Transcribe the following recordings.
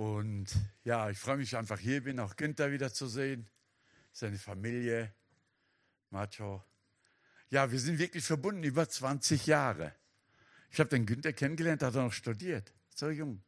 Und ja, ich freue mich einfach, hier bin, auch Günther wiederzusehen, seine Familie, Macho. Ja, wir sind wirklich verbunden über 20 Jahre. Ich habe den Günther kennengelernt, da hat er noch studiert. So jung.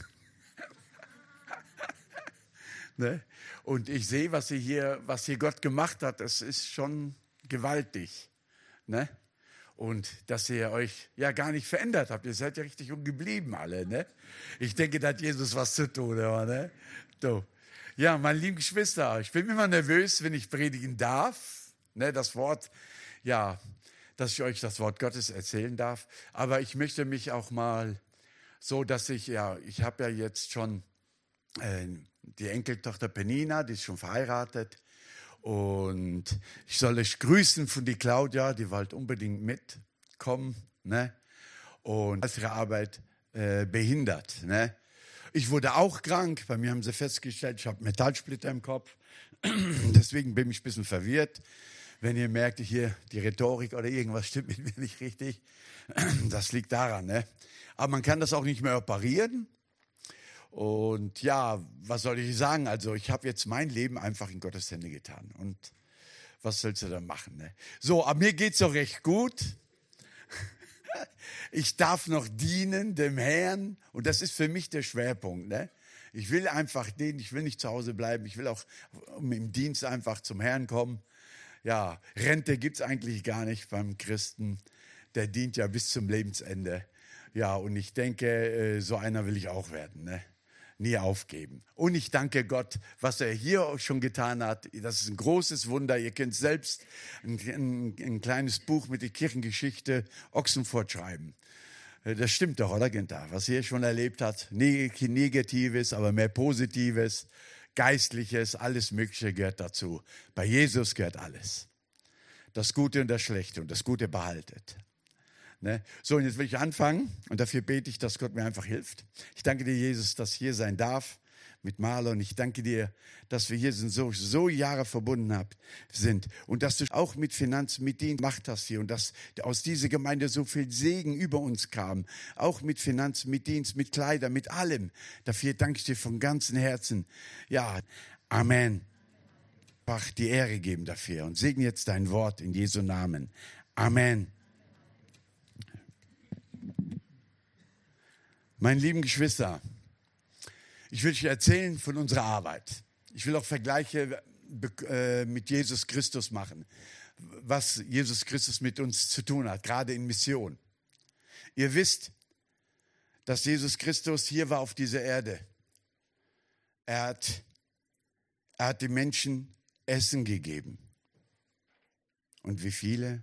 Ne? Und ich sehe, was hier Gott gemacht hat, das ist schon gewaltig. Ne? Und dass ihr euch ja gar nicht verändert habt. Ihr seid ja richtig jung geblieben alle. Ne? Ich denke, da hat Jesus was zu tun. Aber, ne? So. Ja, meine lieben Geschwister, ich bin immer nervös, wenn ich predigen darf. Ne? Das Wort, ja, dass ich euch das Wort Gottes erzählen darf. Aber ich möchte mich auch mal so, dass ich habe ja jetzt schon die Enkeltochter Penina, die ist schon verheiratet. Und ich soll euch grüßen von die Claudia, die wollte unbedingt mitkommen. Ne? Und als ihre Arbeit behindert. Ne? Ich wurde auch krank. Bei mir haben sie festgestellt, ich habe Metallsplitter im Kopf. Deswegen bin ich ein bisschen verwirrt. Wenn ihr merkt, hier die Rhetorik oder irgendwas stimmt mit mir nicht richtig, das liegt daran. Ne? Aber man kann das auch nicht mehr operieren. Und ja, was soll ich sagen? Also ich habe jetzt mein Leben einfach in Gottes Hände getan. Und was sollst du da machen? Ne? So, aber mir geht's doch recht gut. Ich darf noch dienen dem Herrn. Und das ist für mich der Schwerpunkt. Ne? Ich will einfach dienen, ich will nicht zu Hause bleiben. Ich will auch im Dienst einfach zum Herrn kommen. Ja, Rente gibt's eigentlich gar nicht beim Christen. Der dient ja bis zum Lebensende. Ja, und ich denke, so einer will ich auch werden. Ne? Nie aufgeben. Und ich danke Gott, was er hier schon getan hat. Das ist ein großes Wunder. Ihr könnt selbst ein kleines Buch mit der Kirchengeschichte Ochsenfurt schreiben. Das stimmt doch, oder Günther? Was ihr schon erlebt hat. Negatives, aber mehr Positives, Geistliches, alles Mögliche gehört dazu. Bei Jesus gehört alles. Das Gute und das Schlechte und das Gute behaltet. Ne? So, und jetzt will ich anfangen und dafür bete ich, dass Gott mir einfach hilft. Ich danke dir, Jesus, dass ich hier sein darf mit Marlon. Ich danke dir, dass wir hier sind, so Jahre verbunden sind und dass du auch mit Finanzen, mit Dienst gemacht hast hier und dass aus dieser Gemeinde so viel Segen über uns kam. Auch mit Finanzen, mit Dienst, mit Kleidern, mit allem. Dafür danke ich dir von ganzem Herzen. Ja, Amen. Einfach die Ehre geben dafür und segne jetzt dein Wort in Jesu Namen. Amen. Meine lieben Geschwister, ich will euch erzählen von unserer Arbeit. Ich will auch Vergleiche mit Jesus Christus machen, was Jesus Christus mit uns zu tun hat, gerade in Mission. Ihr wisst, dass Jesus Christus hier war auf dieser Erde. Er hat den Menschen Essen gegeben. Und wie viele?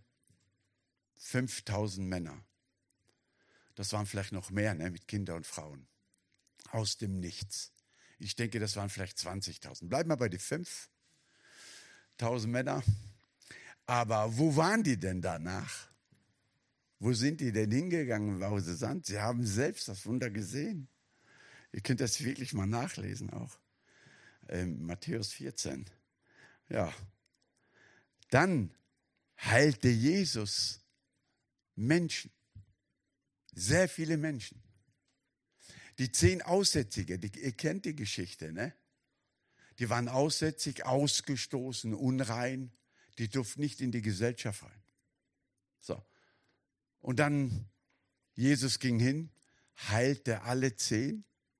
5000 Männer. Das waren vielleicht noch mehr, ne, mit Kindern und Frauen. Aus dem Nichts. Ich denke, das waren vielleicht 20.000. Bleiben wir bei den 5.000 Männer. Aber wo waren die denn danach? Wo sind die denn hingegangen, wo sie sind? Sie haben selbst das Wunder gesehen. Ihr könnt das wirklich mal nachlesen auch. Matthäus 14. Ja. Dann heilte Jesus Menschen. Sehr viele Menschen. Die 10 Aussätzige, ihr kennt die Geschichte, ne? Die waren aussätzig, ausgestoßen, unrein. Die durften nicht in die Gesellschaft rein. So. Und dann, Jesus ging hin, heilte alle 10.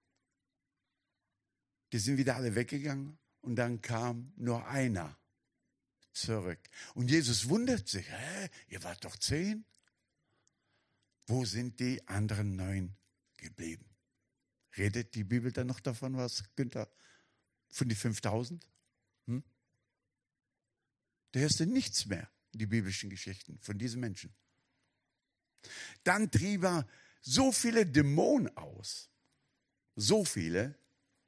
Die sind wieder alle weggegangen und dann kam nur einer zurück. Und Jesus wundert sich, ihr wart doch 10? Wo sind die anderen 9 geblieben? Redet die Bibel dann noch davon, was, Günther? Von die 5.000? Da hörst du nichts mehr, die biblischen Geschichten von diesen Menschen. Dann trieb er so viele Dämonen aus. So viele,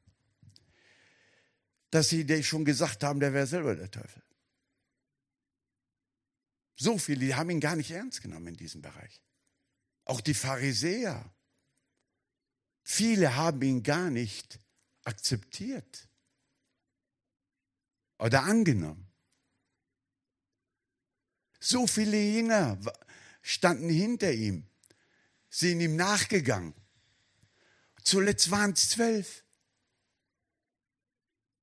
dass sie schon gesagt haben, der wäre selber der Teufel. So viele, die haben ihn gar nicht ernst genommen in diesem Bereich. Auch die Pharisäer. Viele haben ihn gar nicht akzeptiert oder angenommen. So viele Jünger standen hinter ihm, sind ihm nachgegangen. Zuletzt waren es 12.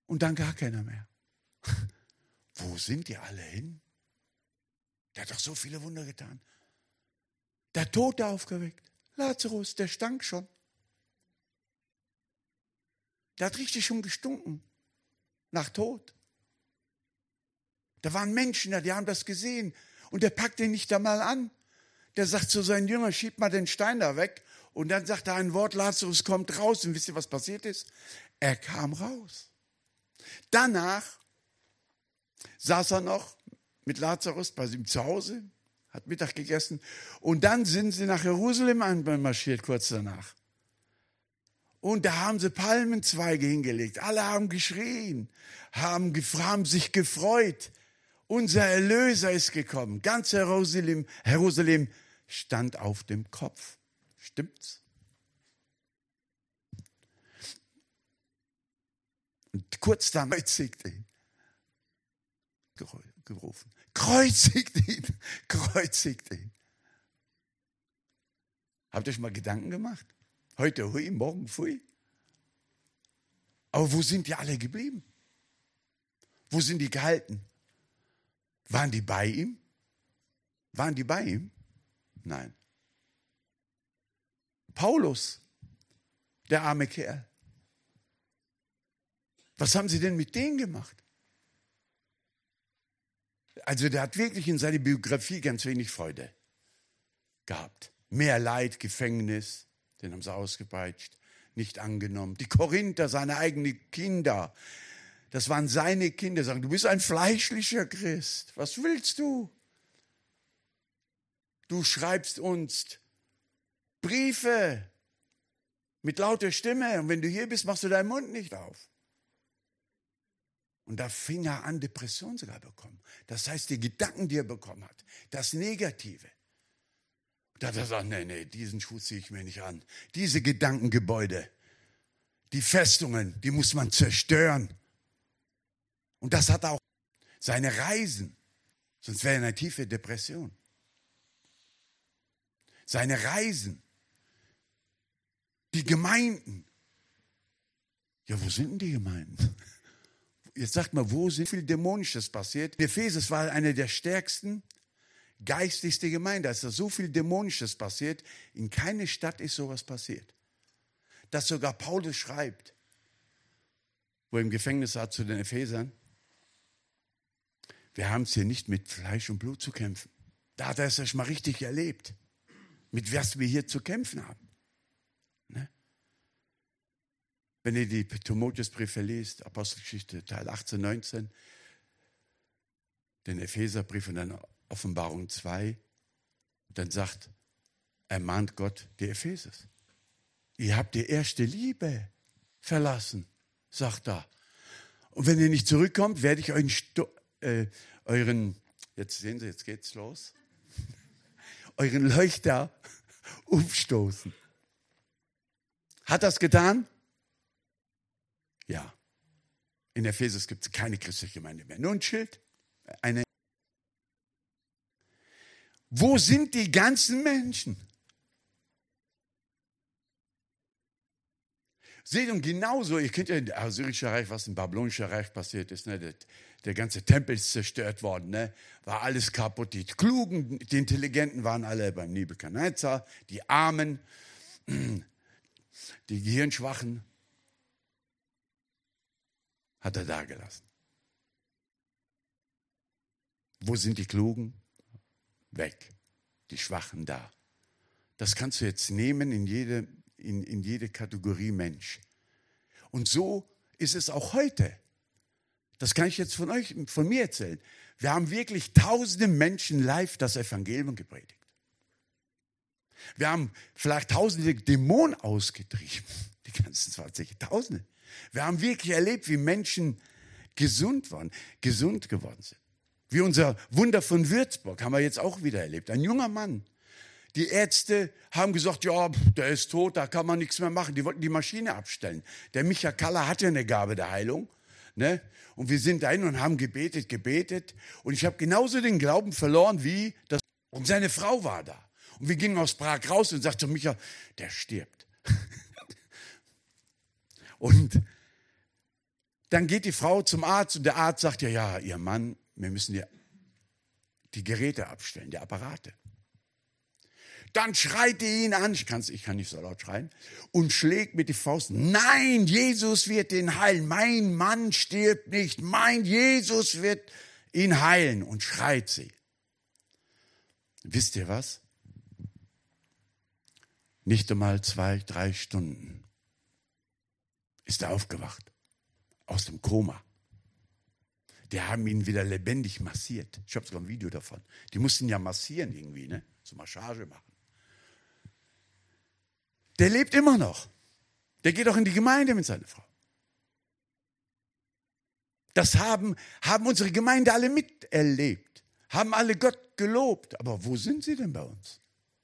Und dann gar keiner mehr. Wo sind die alle hin? Der hat doch so viele Wunder getan. Der Tote aufgeweckt. Lazarus, der stank schon. Der hat richtig schon gestunken. Nach Tod. Da waren Menschen da, die haben das gesehen. Und der packt den nicht einmal an. Der sagt zu seinen Jüngern, schieb mal den Stein da weg. Und dann sagt er ein Wort, Lazarus kommt raus. Und wisst ihr, was passiert ist? Er kam raus. Danach saß er noch mit Lazarus bei ihm zu Hause, hat Mittag gegessen. Und dann sind sie nach Jerusalem einmarschiert, kurz danach. Und da haben sie Palmenzweige hingelegt. Alle haben geschrien, haben sich gefreut. Unser Erlöser ist gekommen. Ganz Jerusalem stand auf dem Kopf. Stimmt's? Und kurz danach kreuzigt ihn. Gerufen. Kreuzigt ihn. Kreuzigt ihn. Habt ihr euch mal Gedanken gemacht? Heute hui, morgen pfui. Aber wo sind die alle geblieben? Wo sind die gehalten? Waren die bei ihm? Waren die bei ihm? Nein. Paulus, der arme Kerl. Was haben sie denn mit denen gemacht? Also der hat wirklich in seiner Biografie ganz wenig Freude gehabt. Mehr Leid, Gefängnis, den haben sie ausgepeitscht, nicht angenommen. Die Korinther, seine eigenen Kinder, das waren seine Kinder, sagen, du bist ein fleischlicher Christ, was willst du? Du schreibst uns Briefe mit lauter Stimme und wenn du hier bist, machst du deinen Mund nicht auf. Und da fing er an, Depression sogar bekommen. Das heißt, die Gedanken, die er bekommen hat, das Negative. Und da hat er gesagt, nee, diesen Schuh ziehe ich mir nicht an. Diese Gedankengebäude, die Festungen, die muss man zerstören. Und das hat auch seine Reisen, sonst wäre er in einer tiefen Depression. Seine Reisen, die Gemeinden. Ja, wo sind denn die Gemeinden? Jetzt sagt mal, wo sind viel Dämonisches passiert? Ephesus war eine der stärksten, geistigsten Gemeinden. Da ist so viel Dämonisches passiert. In keiner Stadt ist sowas passiert. Dass sogar Paulus schreibt, wo er im Gefängnis war zu den Ephesern, wir haben es hier nicht mit Fleisch und Blut zu kämpfen. Da hat er es mal richtig erlebt, mit was wir hier zu kämpfen haben. Ne? Wenn ihr die Timotheusbriefe liest, Apostelgeschichte Teil 18, 19, den Epheserbrief und dann Offenbarung 2, dann ermahnt Gott die Ephesers. Ihr habt die erste Liebe verlassen, sagt er. Und wenn ihr nicht zurückkommt, werde ich euren, jetzt sehen Sie, jetzt geht's los, euren Leuchter umstoßen. Hat das getan? Ja. In Ephesus gibt es keine christliche Gemeinde mehr. Nur ein Schild. Wo sind die ganzen Menschen? Seht, und genauso, ihr kennt ja im Assyrischen Reich, was im Babylonischen Reich passiert ist. Ne? Der ganze Tempel ist zerstört worden. Ne? War alles kaputt. Die Klugen, die Intelligenten waren alle beim Nebukadnezar. Die Armen, die Gehirnschwachen, hat er dagelassen. Wo sind die Klugen? Weg. Die Schwachen da. Das kannst du jetzt nehmen in jede Kategorie Mensch. Und so ist es auch heute. Das kann ich jetzt von mir erzählen. Wir haben wirklich tausende Menschen live das Evangelium gepredigt. Wir haben vielleicht tausende Dämonen ausgetrieben. Die ganzen 20, tausende. Wir haben wirklich erlebt, wie Menschen gesund geworden sind. Wie unser Wunder von Würzburg haben wir jetzt auch wieder erlebt. Ein junger Mann. Die Ärzte haben gesagt, ja, der ist tot, da kann man nichts mehr machen. Die wollten die Maschine abstellen. Der Micha Kaller hatte eine Gabe der Heilung. Ne? Und wir sind dahin und haben gebetet. Und ich habe genauso den Glauben verloren wie das. Und seine Frau war da. Und wir gingen aus Prag raus und sagten zu Micha, der stirbt. Und Dann geht die Frau zum Arzt und der Arzt sagt ja, ihr Mann, wir müssen ja die Geräte abstellen, die Apparate. Dann schreit die ihn an, ich kann nicht so laut schreien, und schlägt mit die Faust. Nein, Jesus wird ihn heilen. Mein Mann stirbt nicht. Mein Jesus wird ihn heilen. Und schreit sie. Wisst ihr was? Nicht einmal 2-3 Stunden ist er aufgewacht. Aus dem Koma. Die haben ihn wieder lebendig massiert. Ich habe sogar ein Video davon. Die mussten ja massieren irgendwie, ne? So Massage machen. Der lebt immer noch. Der geht auch in die Gemeinde mit seiner Frau. Das haben unsere Gemeinde alle miterlebt. Haben alle Gott gelobt. Aber wo sind sie denn bei uns?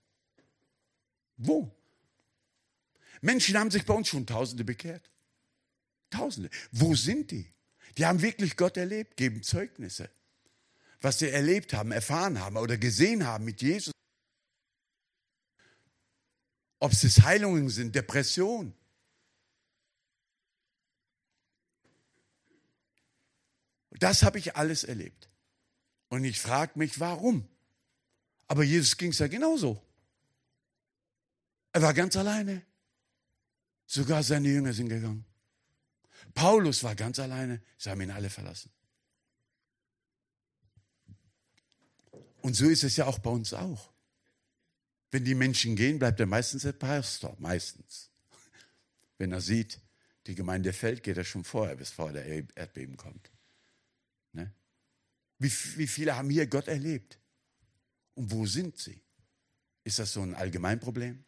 Wo? Menschen haben sich bei uns schon Tausende bekehrt. Tausende. Wo sind die? Die haben wirklich Gott erlebt, geben Zeugnisse. Was sie erlebt haben, erfahren haben oder gesehen haben mit Jesus. Ob es Heilungen sind, Depression. Das habe ich alles erlebt. Und ich frage mich, warum? Aber Jesus ging es ja genauso. Er war ganz alleine. Sogar seine Jünger sind gegangen. Paulus war ganz alleine. Sie haben ihn alle verlassen. Und so ist es ja auch bei uns auch. Wenn die Menschen gehen, bleibt er meistens der Pastor. Meistens. Wenn er sieht, die Gemeinde fällt, geht er schon vorher, bevor der Erdbeben kommt. Ne? Wie viele haben hier Gott erlebt? Und wo sind sie? Ist das so ein Allgemeinproblem?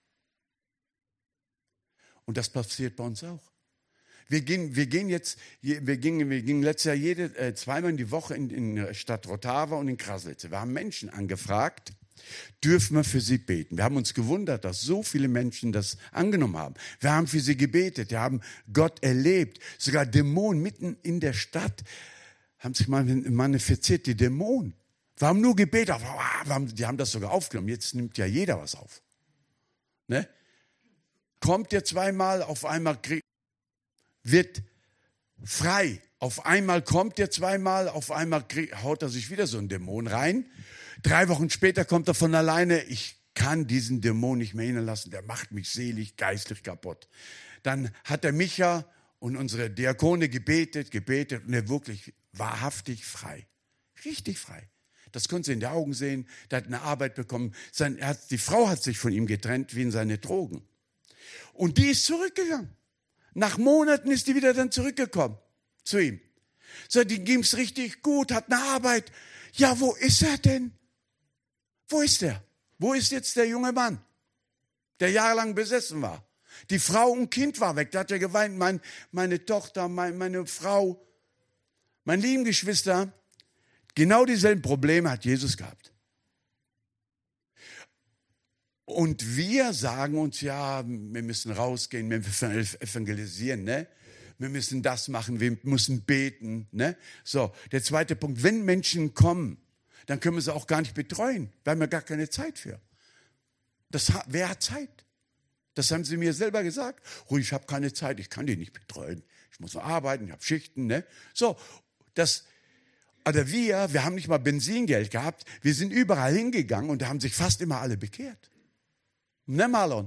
Und das passiert bei uns auch. Wir gingen letztes Jahr zweimal in die Woche in Stadt Rotava und in Kraslitze. Wir haben Menschen angefragt, dürfen wir für sie beten. Wir haben uns gewundert, dass so viele Menschen das angenommen haben. Wir haben für sie gebetet, wir haben Gott erlebt. Sogar Dämonen mitten in der Stadt haben sich mal manifestiert, die Dämonen. Wir haben nur gebetet, die haben das sogar aufgenommen. Jetzt nimmt ja jeder was auf. Ne? Kommt ihr zweimal, auf einmal wird frei. Auf einmal kommt er zweimal, auf einmal haut er sich wieder so einen Dämon rein. 3 Wochen später kommt er von alleine. Ich kann diesen Dämon nicht mehr hinlassen. Der macht mich seelisch, geistlich kaputt. Dann hat der Micha und unsere Diakone gebetet und er wirklich wahrhaftig frei. Richtig frei. Das konnte sie in den Augen sehen. Der hat eine Arbeit bekommen. Die Frau hat sich von ihm getrennt wie in seine Drogen. Und die ist zurückgegangen. Nach Monaten ist die wieder dann zurückgekommen zu ihm. So, die ging es richtig gut, hat eine Arbeit. Ja, wo ist er denn? Wo ist er? Wo ist jetzt der junge Mann, der jahrelang besessen war? Die Frau und Kind war weg. Da hat er geweint, meine Tochter, meine Frau, meine lieben Geschwister. Genau dieselben Probleme hat Jesus gehabt. Und wir sagen uns, ja, wir müssen rausgehen, wir müssen evangelisieren, ne? Wir müssen das machen, wir müssen beten. Ne? So, der zweite Punkt, wenn Menschen kommen, dann können wir sie auch gar nicht betreuen. Wir haben ja gar keine Zeit für. Wer hat Zeit? Das haben sie mir selber gesagt. Oh, ich habe keine Zeit, ich kann die nicht betreuen. Ich muss noch arbeiten, ich habe Schichten. Ne? So, oder wir haben nicht mal Benzingeld gehabt. Wir sind überall hingegangen und da haben sich fast immer alle bekehrt. Ne, Marlon?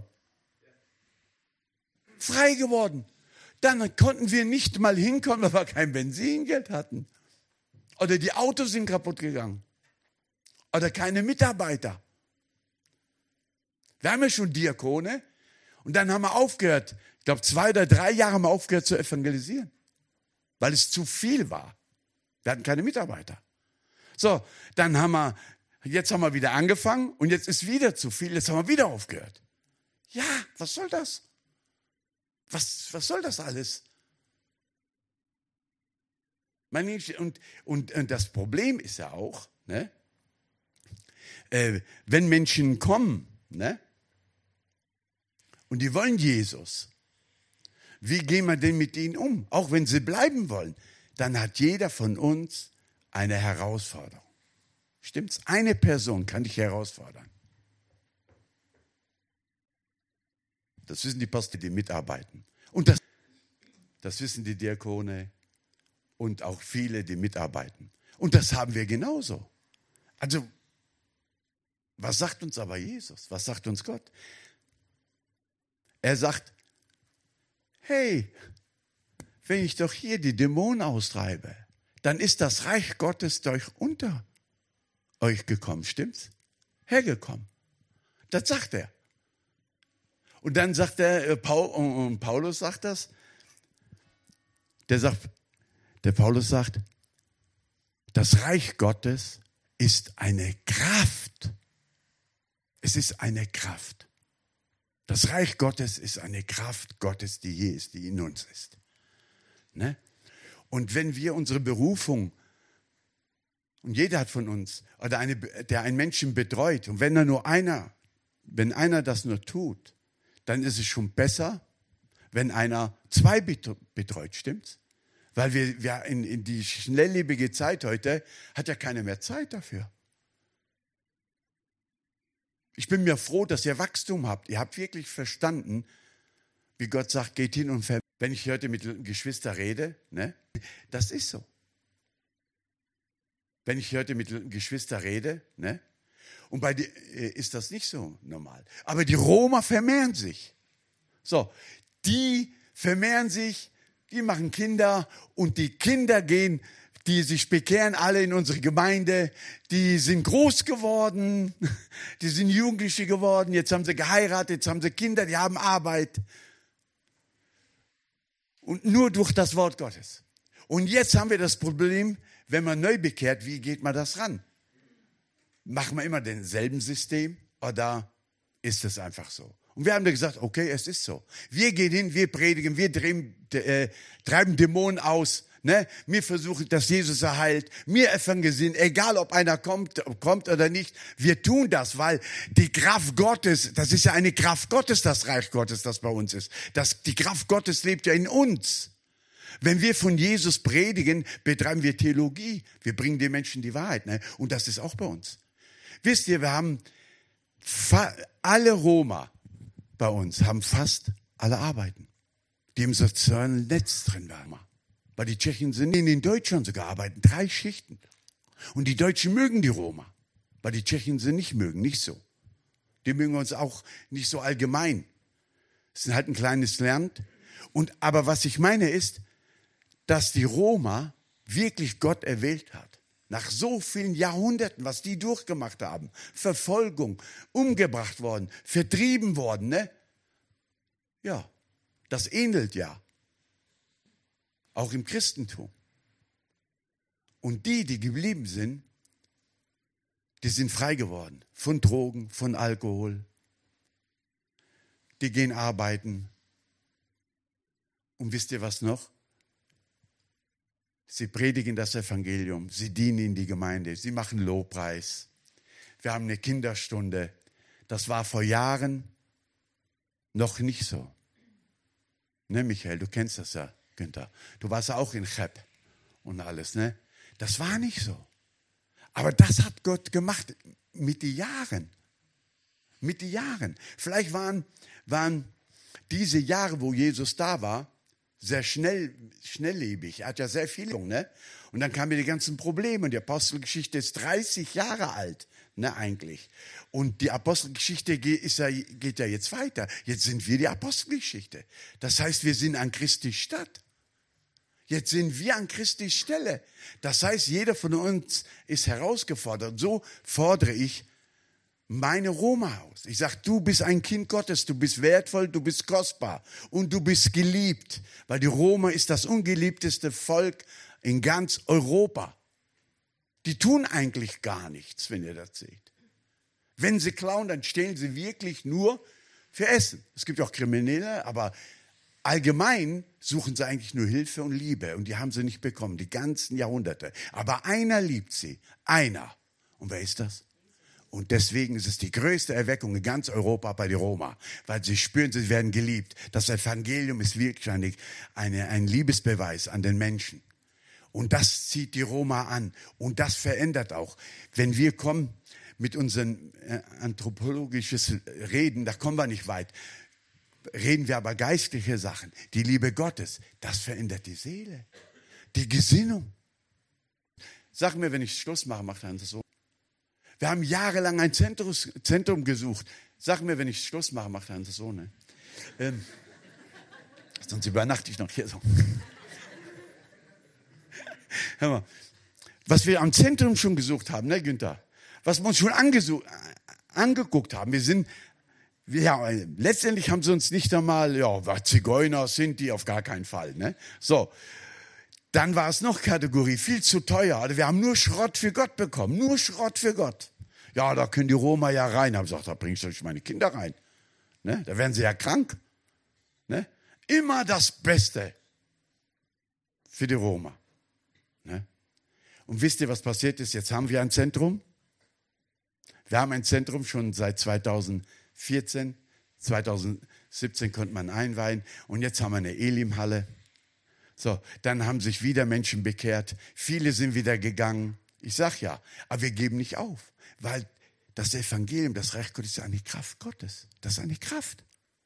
Frei geworden. Dann konnten wir nicht mal hinkommen, weil wir kein Benzingeld hatten. Oder die Autos sind kaputt gegangen. Oder keine Mitarbeiter. Wir haben ja schon Diakone. Und dann haben wir aufgehört. Ich glaube, 2 oder 3 Jahre haben wir aufgehört zu evangelisieren. Weil es zu viel war. Wir hatten keine Mitarbeiter. So, jetzt haben wir wieder angefangen und jetzt ist wieder zu viel, jetzt haben wir wieder aufgehört. Ja, was soll das? Was soll das alles? Und das Problem ist ja auch, ne, wenn Menschen kommen, ne, und die wollen Jesus, wie gehen wir denn mit ihnen um? Auch wenn sie bleiben wollen, dann hat jeder von uns eine Herausforderung. Stimmt's? Eine Person kann dich herausfordern. Das wissen die Pastoren, die mitarbeiten. Und das wissen die Diakone, und auch viele, die mitarbeiten. Und das haben wir genauso. Also, was sagt uns aber Jesus? Was sagt uns Gott? Er sagt, hey, wenn ich doch hier die Dämonen austreibe, dann ist das Reich Gottes durch unter euch gekommen, stimmt's? Hergekommen. Das sagt er. Und dann sagt er, Paulus sagt das, der Paulus sagt, das Reich Gottes ist eine Kraft. Es ist eine Kraft. Das Reich Gottes ist eine Kraft Gottes, die hier ist, die in uns ist. Ne? Und wenn wir unsere Berufung, und jeder hat von uns, oder der einen Menschen betreut, und wenn einer das nur tut, dann ist es schon besser, wenn einer zwei betreut, stimmt's? Weil wir in die schnelllebige Zeit heute, hat ja keiner mehr Zeit dafür. Ich bin mir froh, dass ihr Wachstum habt. Ihr habt wirklich verstanden, wie Gott sagt, geht hin und wenn ich heute mit Geschwistern rede, ne, das ist so. Wenn ich heute mit Geschwistern rede, ne, und bei dir ist das nicht so normal. Aber die Roma vermehren sich. So, die vermehren sich, die machen Kinder und die Kinder gehen, die sich bekehren, alle in unsere Gemeinde, die sind groß geworden, die sind Jugendliche geworden, jetzt haben sie geheiratet, jetzt haben sie Kinder, die haben Arbeit. Und nur durch das Wort Gottes. Und jetzt haben wir das Problem, wenn man neu bekehrt, wie geht man das ran? Machen wir immer denselben System oder ist es einfach so? Und wir haben da gesagt, okay, es ist so. Wir gehen hin, wir predigen, wir treiben Dämonen aus. Ne? Wir versuchen, dass Jesus erheilt. Wir evangelisieren, egal ob einer kommt oder nicht. Wir tun das, weil die Kraft Gottes, das ist ja eine Kraft Gottes, das Reich Gottes, das bei uns ist. Die Kraft Gottes lebt ja in uns. Wenn wir von Jesus predigen, betreiben wir Theologie. Wir bringen den Menschen die Wahrheit. Ne? Und das ist auch bei uns. Wisst ihr, wir haben alle Roma bei uns, haben fast alle Arbeiten, die im sozialen Netz drin waren. Weil die Tschechen sind in Deutschland sogar arbeiten, 3 Schichten. Und die Deutschen mögen die Roma, weil die Tschechen sie nicht mögen, nicht so. Die mögen uns auch nicht so allgemein. Es ist halt ein kleines Land. Aber was ich meine ist, dass die Roma wirklich Gott erwählt hat. Nach so vielen Jahrhunderten, was die durchgemacht haben. Verfolgung, umgebracht worden, vertrieben worden. Ne? Ja, das ähnelt ja. Auch im Christentum. Und die geblieben sind, die sind frei geworden. Von Drogen, von Alkohol. Die gehen arbeiten. Und wisst ihr was noch? Sie predigen das Evangelium. Sie dienen in die Gemeinde. Sie machen Lobpreis. Wir haben eine Kinderstunde. Das war vor Jahren noch nicht so. Ne, Michael, du kennst das ja. Günther, du warst ja auch in Cheb und alles, ne? Das war nicht so. Aber das hat Gott gemacht mit den Jahren. Mit den Jahren. Vielleicht waren diese Jahre, wo Jesus da war, sehr schnelllebig. Er hat ja sehr viel, ne? Und dann kamen die ganzen Probleme. Und die Apostelgeschichte ist 30 Jahre alt, ne, eigentlich. Und die Apostelgeschichte geht ja jetzt weiter. Jetzt sind wir die Apostelgeschichte. Das heißt, wir sind an Christi Stadt. Jetzt sind wir an Christi Stelle. Das heißt, jeder von uns ist herausgefordert. So fordere ich meine Roma aus. Ich sage, du bist ein Kind Gottes, du bist wertvoll, du bist kostbar und du bist geliebt. Weil die Roma ist das ungeliebteste Volk in ganz Europa. Die tun eigentlich gar nichts, wenn ihr das seht. Wenn sie klauen, dann stehlen sie wirklich nur für Essen. Es gibt auch Kriminelle, aber allgemein suchen sie eigentlich nur Hilfe und Liebe. Und die haben sie nicht bekommen, die ganzen Jahrhunderte. Aber einer liebt sie. Einer. Und wer ist das? Und deswegen ist es die größte Erweckung in ganz Europa bei den Roma. Weil sie spüren, sie werden geliebt. Das Evangelium ist wirklich ein Liebesbeweis an den Menschen. Und das zieht die Roma an. Und das verändert auch. Wenn wir kommen mit unseren anthropologisches Reden, da kommen wir nicht weit. Reden wir aber geistliche Sachen, die Liebe Gottes, das verändert die Seele. Die Gesinnung. Sag mir, wenn ich Schluss mache, macht er das so. Wir haben jahrelang ein Zentrum gesucht. Sag mir, wenn ich Schluss mache, macht er das so. Ne? Sonst übernachte ich noch hier so. Hör mal, was wir am Zentrum schon gesucht haben, ne, Günther? Was wir uns schon angeguckt haben. Letztendlich haben sie uns nicht einmal, Zigeuner sind die auf gar keinen Fall. Ne? So, dann war es noch Kategorie, viel zu teuer. Also wir haben nur Schrott für Gott bekommen, nur Schrott für Gott. Ja, da können die Roma ja rein. Haben gesagt, da bringe ich euch meine Kinder rein. Ne? Da werden sie ja krank. Ne? Immer das Beste für die Roma. Ne? Und wisst ihr, was passiert ist? Jetzt haben wir ein Zentrum. Wir haben ein Zentrum schon seit 2014. 2017 konnte man einweihen. Und jetzt haben wir eine Elim-Halle. So, dann haben sich wieder Menschen bekehrt. Viele sind wieder gegangen. Ich sag ja, aber wir geben nicht auf. Weil das Evangelium, das Reich Gottes ist eine Kraft Gottes. Das ist eine Kraft.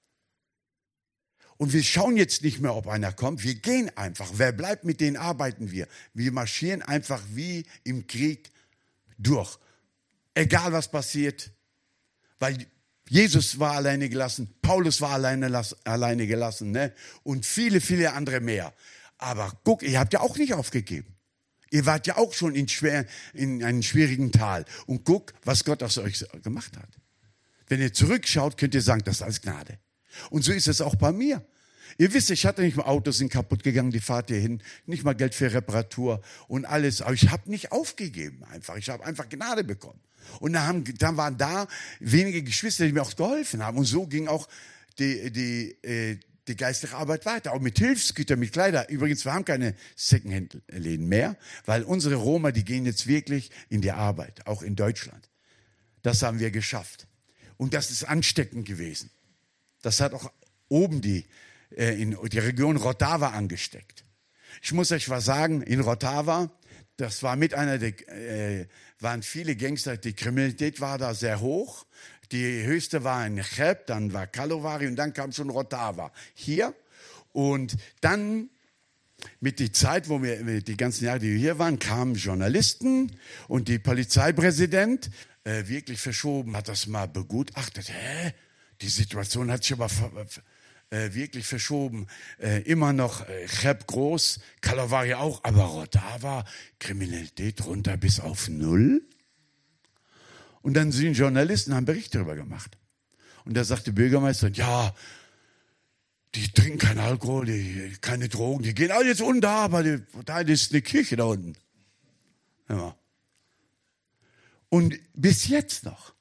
Und wir schauen jetzt nicht mehr, ob einer kommt. Wir gehen einfach. Wer bleibt, mit denen arbeiten wir. Wir marschieren einfach wie im Krieg durch. Egal was passiert. Weil Jesus war alleine gelassen. Paulus war alleine gelassen. Ne? Und viele, viele andere mehr. Aber guck, ihr habt ja auch nicht aufgegeben. Ihr wart ja auch schon in einem schwierigen Tal. Und guck, was Gott aus euch gemacht hat. Wenn ihr zurückschaut, könnt ihr sagen, das ist alles Gnade. Und so ist es auch bei mir. Ihr wisst, ich hatte nicht mal Autos, sind kaputt gegangen, die Fahrt hierhin, nicht mal Geld für Reparatur und alles. Aber ich habe nicht aufgegeben einfach. Ich habe einfach Gnade bekommen. Und dann waren da wenige Geschwister, die mir auch geholfen haben. Und so ging auch die geistliche Arbeit weiter. Auch mit Hilfsgütern, mit Kleider. Übrigens, wir haben keine Secondhand-Läden mehr, weil unsere Roma, die gehen jetzt wirklich in die Arbeit, auch in Deutschland. Das haben wir geschafft. Und das ist ansteckend gewesen. Das hat auch oben die Region Rotava angesteckt. Ich muss euch was sagen, in Rotava, das war waren viele Gangster, die Kriminalität war da sehr hoch. Die höchste war in Cheb, dann war Karlovy und dann kam schon Rotava hier. Und dann mit der Zeit, wo wir die ganzen Jahre, die wir hier waren, kamen Journalisten und die Polizeipräsident wirklich verschoben, hat das mal begutachtet. Die Situation hat sich aber wirklich verschoben. Immer noch Cheb groß, Karlovy auch, aber Rotava, Kriminalität runter bis auf 0. Und dann sind Journalisten, haben Bericht darüber gemacht. Und da sagt der Bürgermeister, ja, die trinken keinen Alkohol, keine Drogen, die gehen alle jetzt unten da, aber da ist eine Kirche da unten. Ja. Und bis jetzt noch.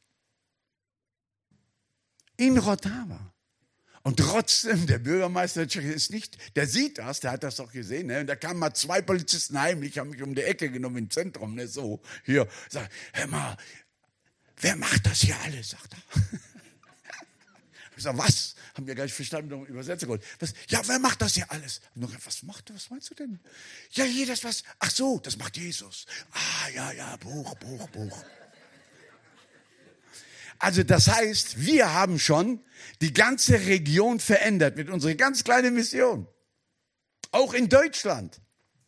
In Rotava. Und trotzdem, der Bürgermeister ist nicht, der sieht das, der hat das doch gesehen, ne? Und da kamen mal 2 Polizisten heimlich, haben mich um die Ecke genommen im Zentrum, ne? So, hier, sagt, hör mal, wer macht das hier alles, sagt er. Ich sag, was? Haben wir gar nicht verstanden, Übersetzer geholt. Was? Ja, wer macht das hier alles? Was meinst du denn? Ja, hier das was, ach so, das macht Jesus. Ah, ja, Buch. Also das heißt, wir haben schon die ganze Region verändert mit unserer ganz kleinen Mission. Auch in Deutschland.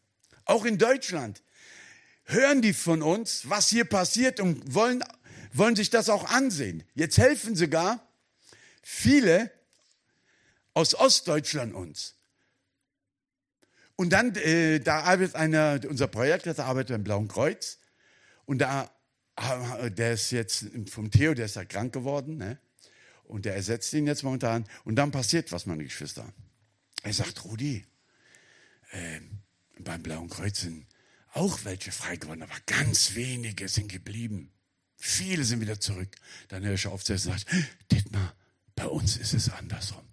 Hören die von uns, was hier passiert und wollen sich das auch ansehen. Jetzt helfen sogar viele aus Ostdeutschland uns. Und dann, da arbeitet unser Projektleiter arbeitet beim Blauen Kreuz und der ist jetzt vom Theo, der ist ja krank geworden, ne? Und der ersetzt ihn jetzt momentan. Und dann passiert was, meine Geschwister. Er sagt, Rudi, beim Blauen Kreuz sind auch welche frei geworden, aber ganz wenige sind geblieben. Viele sind wieder zurück. Dann höre ich auf und sagt, Dietmar, bei uns ist es andersrum.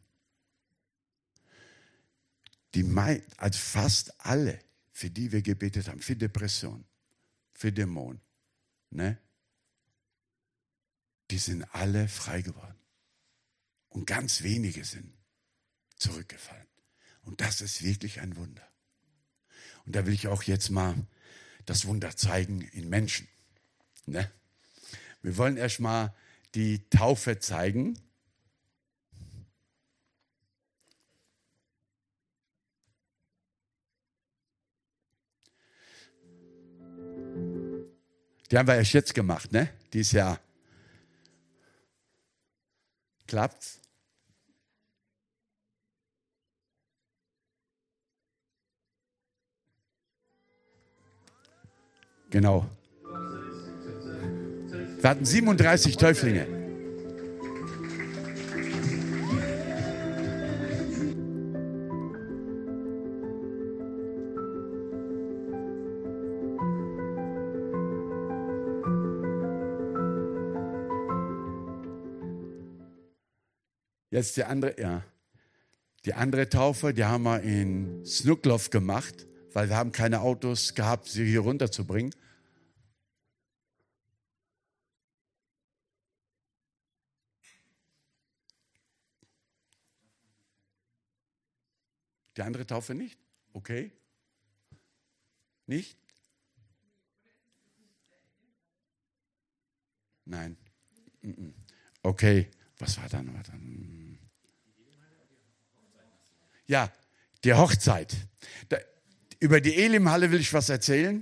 Also fast alle, für die wir gebetet haben, für Depression, für Dämonen, ne? Die sind alle frei geworden. Und ganz wenige sind zurückgefallen. Und das ist wirklich ein Wunder. Und da will ich auch jetzt mal das Wunder zeigen in Menschen. Ne? Wir wollen erst mal die Taufe zeigen. Die haben wir erst jetzt gemacht, ne? Dieses Jahr. Klappt's? Genau. Wir hatten 37 Täuflinge. Jetzt die andere, ja. Die andere Taufe, die haben wir in Snuckloff gemacht, weil wir haben keine Autos gehabt, sie hier runterzubringen. Die andere Taufe nicht? Okay. Nicht? Nein. Okay. Was war dann? Ja, die Hochzeit. Über die Elimhalle will ich was erzählen.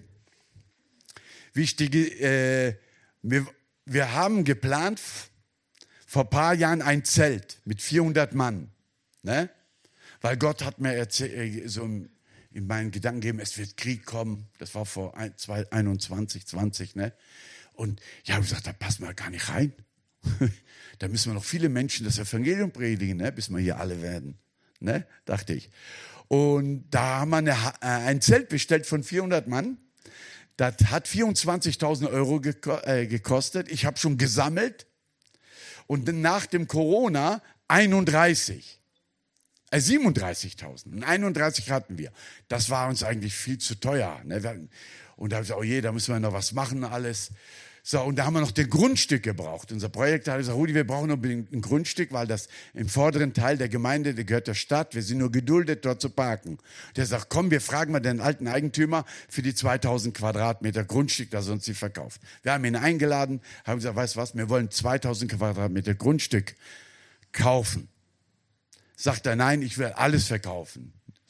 Wir haben geplant, vor ein paar Jahren ein Zelt mit 400 Mann. Ne? Weil Gott hat mir so in meinen Gedanken gegeben, es wird Krieg kommen. Das war vor 21, 20. Ne? Und ich habe gesagt, da passen wir gar nicht rein. Da müssen wir noch viele Menschen das Evangelium predigen, ne? Bis wir hier alle werden. Ne? Dachte ich. Und da haben wir ein Zelt bestellt von 400 Mann. Das hat 24.000 Euro gekostet. Ich habe schon gesammelt. Und nach dem Corona 37.000. Und 31 hatten wir. Das war uns eigentlich viel zu teuer. Ne? Und da habe ich gesagt, oh je, da müssen wir noch was machen, alles. So, und da haben wir noch den Grundstück gebraucht. Unser Projekt hat gesagt, Rudi, wir brauchen unbedingt ein Grundstück, weil das im vorderen Teil der Gemeinde, der gehört der Stadt. Wir sind nur geduldet, dort zu parken. Der sagt, komm, wir fragen mal den alten Eigentümer für die 2000 Quadratmeter Grundstück, das er uns die verkauft. Wir haben ihn eingeladen, haben gesagt, weißt du was, wir wollen 2000 Quadratmeter Grundstück kaufen. Sagt er, nein, ich will alles verkaufen.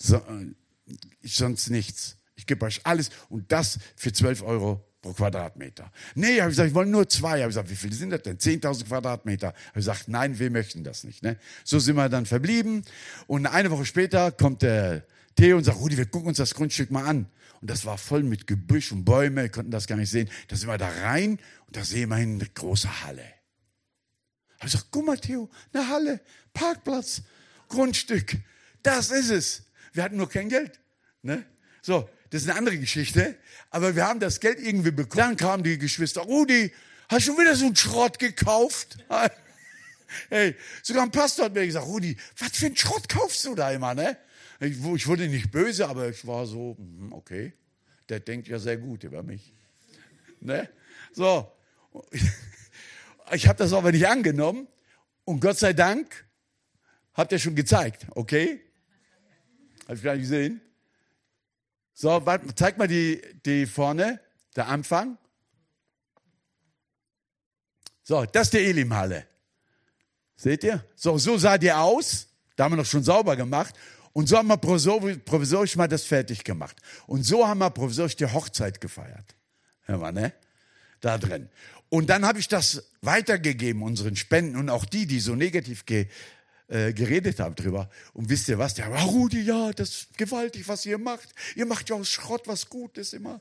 Sonst nichts. Ich gebe euch alles und das für 12 Euro pro Quadratmeter. Nee, habe ich gesagt, ich wollte nur 2. Habe ich gesagt, wie viele sind das denn? 10.000 Quadratmeter. Habe ich gesagt, nein, wir möchten das nicht. Ne? So sind wir dann verblieben. Und eine Woche später kommt der Theo und sagt, Rudi, wir gucken uns das Grundstück mal an. Und das war voll mit Gebüsch und Bäume, wir konnten das gar nicht sehen. Da sind wir da rein und da sehen wir eine große Halle. Habe ich gesagt, guck mal, Theo, eine Halle, Parkplatz, Grundstück. Das ist es. Wir hatten nur kein Geld. Ne? So, das ist eine andere Geschichte. Aber wir haben das Geld irgendwie bekommen. Dann kamen die Geschwister. Rudi, hast du schon wieder so einen Schrott gekauft? Hey, sogar ein Pastor hat mir gesagt, Rudi, was für einen Schrott kaufst du da immer? Ne? Ich wurde nicht böse, aber ich war so, okay, der denkt ja sehr gut über mich. Ne? So, ich habe das aber nicht angenommen. Und Gott sei Dank habt ihr schon gezeigt, okay? Habe ich gar nicht gesehen. So, zeig mal die vorne, der Anfang. So, das ist die Elimhalle. Seht ihr? So sah die aus. Da haben wir noch schon sauber gemacht. Und so haben wir provisorisch mal das fertig gemacht. Und so haben wir provisorisch die Hochzeit gefeiert. Hör mal, ne? Da drin. Und dann habe ich das weitergegeben, unseren Spenden und auch die so negativ geredet haben drüber. Und wisst ihr was? Der war, Rudi, ja, das ist gewaltig, was ihr macht. Ihr macht ja aus Schrott was Gutes immer.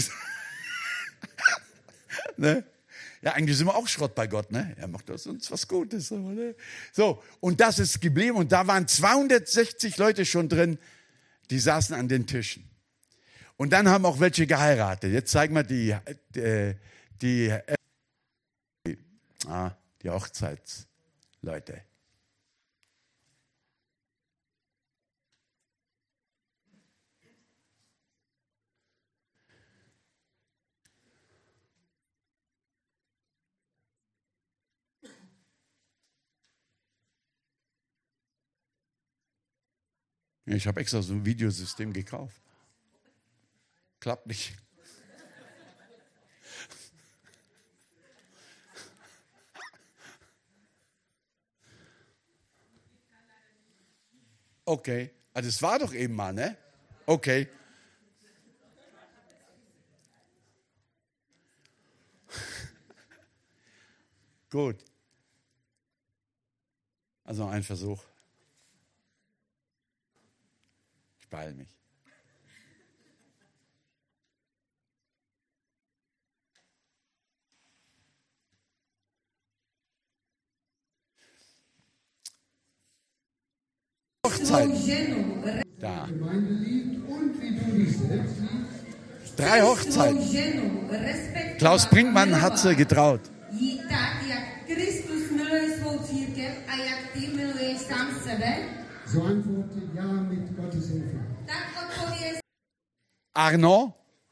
Ne? Ja, eigentlich sind wir auch Schrott bei Gott, ne? Er macht aus uns was Gutes. Ne? So, und das ist geblieben. Und da waren 260 Leute schon drin, die saßen an den Tischen. Und dann haben auch welche geheiratet. Jetzt zeigen wir die Hochzeitsleute. Ich habe extra so ein Videosystem gekauft. Klappt nicht. Okay, also es war doch eben mal, ne? Okay. Gut. Also noch ein Versuch. Ich beeile mich. Hochzeiten. Da. Gemeinde liebt und wie du dich selbst liebst. 3 Hochzeiten. Klaus Brinkmann hat sie getraut. So antworte ja mit Gottes Hilfe. Arno.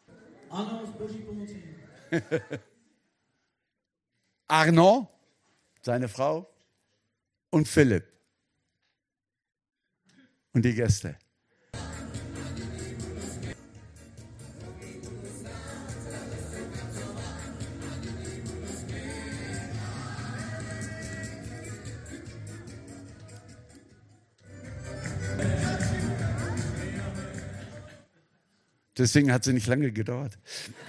Arno, seine Frau und Philipp. Und die Gäste. Deswegen hat sie nicht lange gedauert.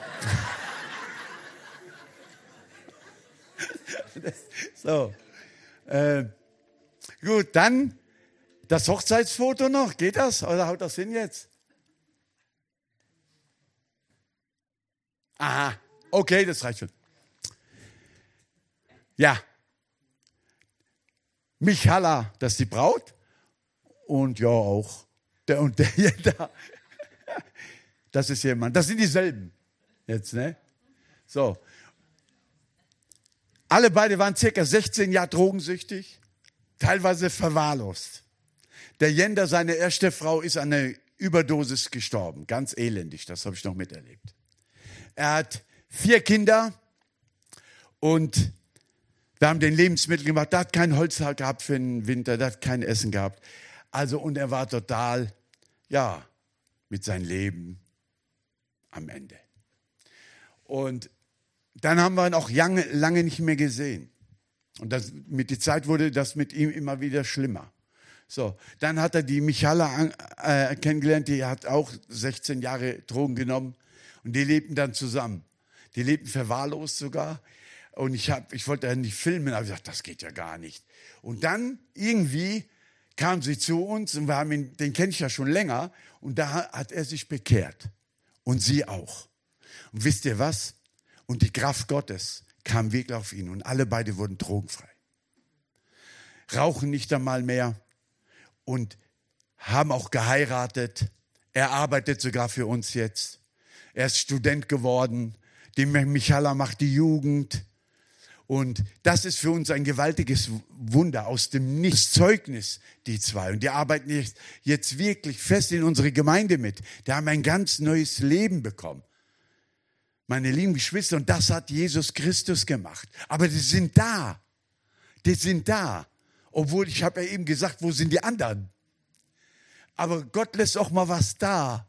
So. Gut, dann das Hochzeitsfoto noch. Geht das? Oder haut das hin jetzt? Aha. Okay, das reicht schon. Ja. Michala, das ist die Braut. Und ja, auch. Der und der hier da. Das ist jemand. Das sind dieselben. Jetzt, ne? So. Alle beide waren circa 16 Jahre drogensüchtig, teilweise verwahrlost. Der Jender, seine erste Frau, ist an einer Überdosis gestorben. Ganz elendig, das habe ich noch miterlebt. Er hat 4 Kinder und wir haben den Lebensmittel gemacht. Der hat kein Holz gehabt für den Winter, der hat kein Essen gehabt. Also, und er war total, ja, mit seinem Leben am Ende. Und dann haben wir ihn auch lange nicht mehr gesehen. Und mit der Zeit wurde das mit ihm immer wieder schlimmer. So, dann hat er die Michala kennengelernt, die hat auch 16 Jahre Drogen genommen und die lebten dann zusammen. Die lebten verwahrlost sogar. Und ich wollte ja nicht filmen, aber ich dachte, das geht ja gar nicht. Und dann irgendwie kam sie zu uns und den kenne ich ja schon länger und da hat er sich bekehrt. Und sie auch. Und wisst ihr was? Und die Kraft Gottes kam wirklich auf ihn und alle beide wurden drogenfrei. Rauchen nicht einmal mehr und haben auch geheiratet. Er arbeitet sogar für uns jetzt. Er ist Student geworden. Die Michala macht die Jugend. Und das ist für uns ein gewaltiges Wunder aus dem Nichts-Zeugnis, die zwei. Und die arbeiten jetzt wirklich fest in unsere Gemeinde mit. Die haben ein ganz neues Leben bekommen. Meine lieben Geschwister, und das hat Jesus Christus gemacht. Aber die sind da. Die sind da. Obwohl, ich habe ja eben gesagt, wo sind die anderen? Aber Gott lässt auch mal was da.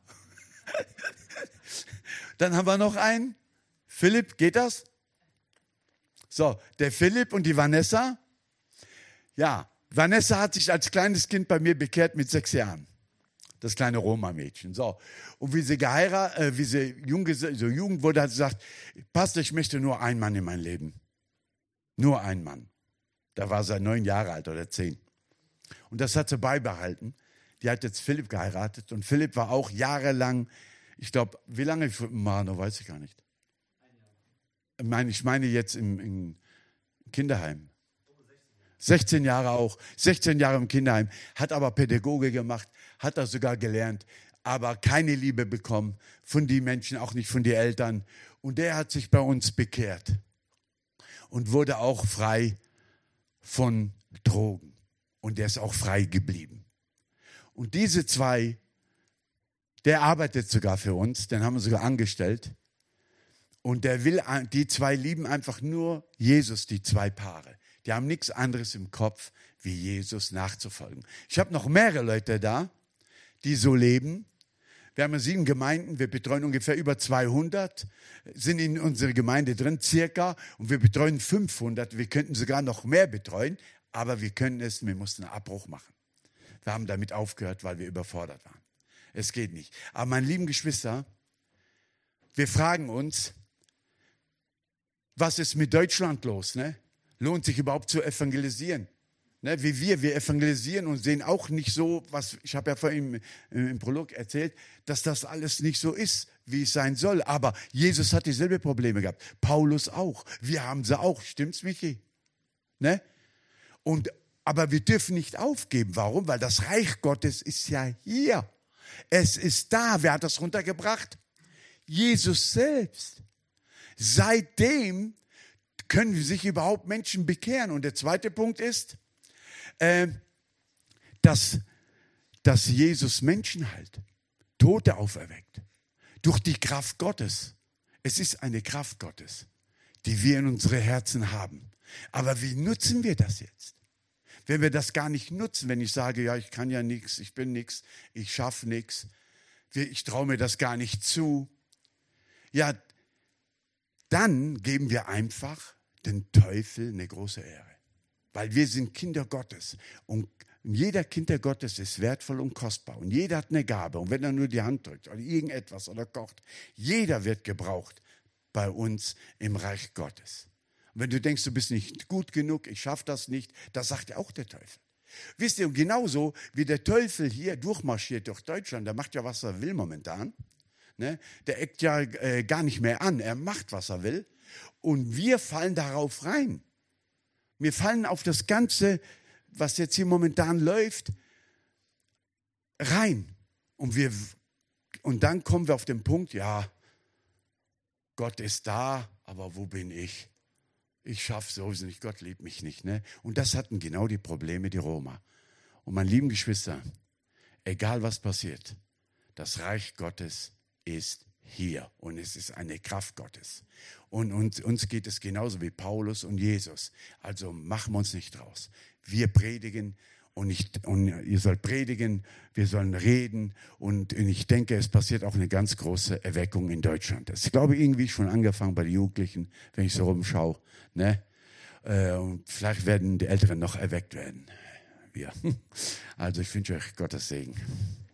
Dann haben wir noch einen. Philipp, geht das? So, der Philipp und die Vanessa. Ja, Vanessa hat sich als kleines Kind bei mir bekehrt mit 6 Jahren. Das kleine Roma-Mädchen. So. Und wie sie Jugend wurde, hat sie gesagt, Pastor, ich möchte nur einen Mann in mein Leben. Nur einen Mann. Da war sie 9 Jahre alt oder 10. Und das hat sie beibehalten. Die hat jetzt Philipp geheiratet. Und Philipp war auch jahrelang, ich glaube, wie lange Mano, weiß ich gar nicht. Ich meine jetzt im Kinderheim. 16 Jahre auch. 16 Jahre im Kinderheim. Hat aber Pädagoge gemacht. Hat das sogar gelernt. Aber keine Liebe bekommen von den Menschen, auch nicht von den Eltern. Und der hat sich bei uns bekehrt. Und wurde auch frei von Drogen. Und der ist auch frei geblieben. Und diese zwei, der arbeitet sogar für uns. Den haben wir sogar angestellt. Und die zwei lieben einfach nur Jesus, die zwei Paare. Die haben nichts anderes im Kopf, wie Jesus nachzufolgen. Ich habe noch mehrere Leute da, die so leben. Wir haben 7 Gemeinden, wir betreuen ungefähr über 200, sind in unserer Gemeinde drin, circa. Und wir betreuen 500. Wir könnten sogar noch mehr betreuen, aber wir mussten einen Abbruch machen. Wir haben damit aufgehört, weil wir überfordert waren. Es geht nicht. Aber meine lieben Geschwister, wir fragen uns, was ist mit Deutschland los? Ne? lohnt sich überhaupt zu evangelisieren. Ne, wie wir evangelisieren und sehen auch nicht so, ich habe ja vorhin im Prolog erzählt, dass das alles nicht so ist, wie es sein soll. Aber Jesus hat dieselbe Probleme gehabt. Paulus auch. Wir haben sie auch. Stimmt's, Michi? Ne? Aber wir dürfen nicht aufgeben. Warum? Weil das Reich Gottes ist ja hier. Es ist da. Wer hat das runtergebracht? Jesus selbst. Seitdem können sich überhaupt Menschen bekehren. Und der zweite Punkt ist, dass Jesus Menschen heilt, Tote auferweckt, durch die Kraft Gottes. Es ist eine Kraft Gottes, die wir in unsere Herzen haben. Aber wie nutzen wir das jetzt? Wenn wir das gar nicht nutzen, wenn ich sage, ja, ich kann ja nichts, ich bin nichts, ich schaffe nichts, ich traue mir das gar nicht zu, ja, dann geben wir einfach den Teufel eine große Ehre. Weil wir sind Kinder Gottes und jeder Kinder Gottes ist wertvoll und kostbar und jeder hat eine Gabe und wenn er nur die Hand drückt oder irgendetwas oder kocht, jeder wird gebraucht bei uns im Reich Gottes. Und wenn du denkst, du bist nicht gut genug, ich schaffe das nicht, das sagt ja auch der Teufel. Wisst ihr, und genauso wie der Teufel hier durchmarschiert durch Deutschland, der macht ja, was er will momentan, ne? Der eckt ja gar nicht mehr an, er macht, was er will und wir fallen darauf rein. Wir fallen auf das Ganze, was jetzt hier momentan läuft, rein. Und dann kommen wir auf den Punkt, ja, Gott ist da, aber wo bin ich? Ich schaffe sowieso nicht, Gott liebt mich nicht. Ne? Und das hatten genau die Probleme, die Römer. Und meine lieben Geschwister, egal was passiert, das Reich Gottes ist hier und es ist eine Kraft Gottes. Und uns geht es genauso wie Paulus und Jesus. Also machen wir uns nicht raus. Wir predigen und ihr sollt predigen, wir sollen reden und ich denke, es passiert auch eine ganz große Erweckung in Deutschland. Das ist, glaube ich, irgendwie schon angefangen bei den Jugendlichen, wenn ich so rumschaue. Ne? Und vielleicht werden die Älteren noch erweckt werden. Wir. Also ich wünsche euch Gottes Segen.